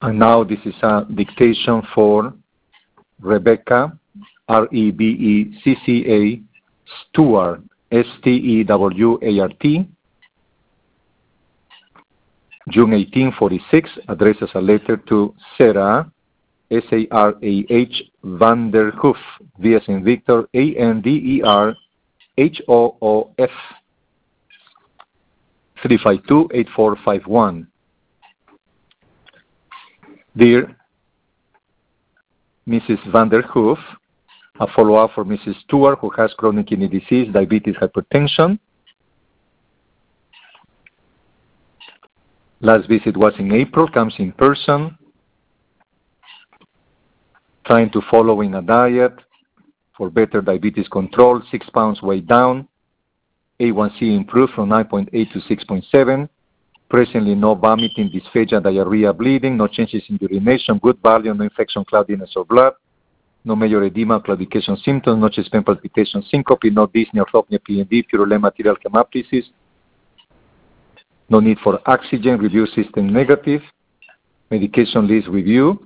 And now this is a dictation for Rebecca, Rebecca Stewart, Stewart, June 1846, addresses a letter to Sarah, Sarah Vanderhoof, V as in Victor, Anderhoof, 352-8451. Dear Mrs. Vanderhoof, a follow-up for Mrs. Stewart, who has chronic kidney disease, diabetes, hypertension. Last visit was in April, comes in person, trying to follow in a diet for better diabetes control, 6 pounds weight down, A1C improved from 9.8 to 6.7, presently no vomiting, dysphagia, diarrhea, bleeding, no changes in urination, good value, no infection, cloudiness of blood, no major edema, claudication symptoms, no chest pain, palpitation, syncope, no dyspnea, orthopnea, PND, purulent material hemoptysis, no need for oxygen, review system negative, medication list review,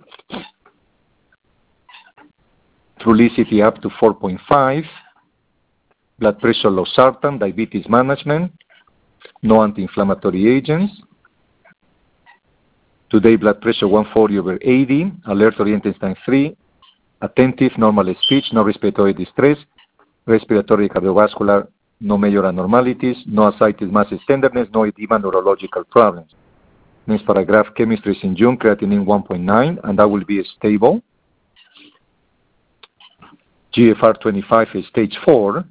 Trulicity up to 4.5, blood pressure losartan, diabetes management, no anti-inflammatory agents. Today blood pressure 140/80, alert oriented time 3, attentive, normal speech, no respiratory distress, respiratory cardiovascular, no major abnormalities, no ascites, masses, tenderness, no edema, neurological problems. Next paragraph, chemistry is in June, creatinine 1.9, and that will be stable. GFR 25 is stage 4.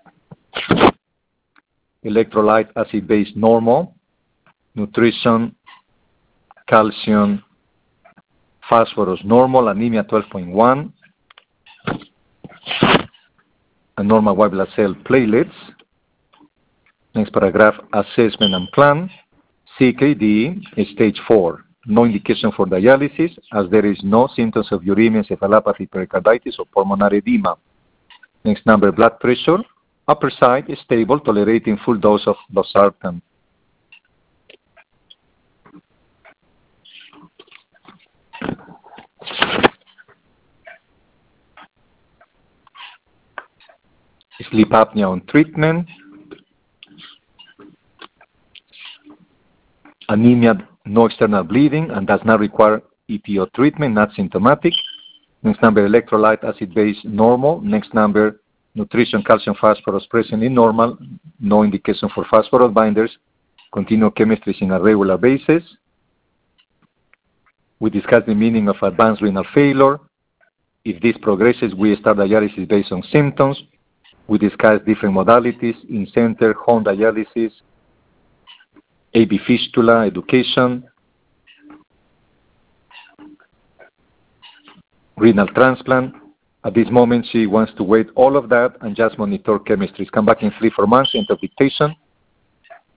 Electrolyte, acid base normal. Nutrition, calcium, phosphorus normal. Anemia 12.1. And normal white blood cell platelets. Next paragraph, assessment and plan. CKD is stage 4. No indication for dialysis, as there is no symptoms of uremia, encephalopathy, pericarditis, or pulmonary edema. Next number, blood pressure. Upper side is stable, tolerating full dose of losartan. Sleep apnea on treatment. Anemia, no external bleeding, and does not require EPO treatment, not symptomatic. Next number, electrolyte, acid base normal. Next number, nutrition, calcium, phosphorus presently normal. No indication for phosphorus binders. Continue chemistry in a regular basis. We discussed the meaning of advanced renal failure. If this progresses, we start dialysis based on symptoms. We discussed different modalities, in-center, home dialysis, AV fistula, education, renal transplant. At this moment, she wants to wait all of that and just monitor chemistries. Come back in 3-4 months, end of dictation.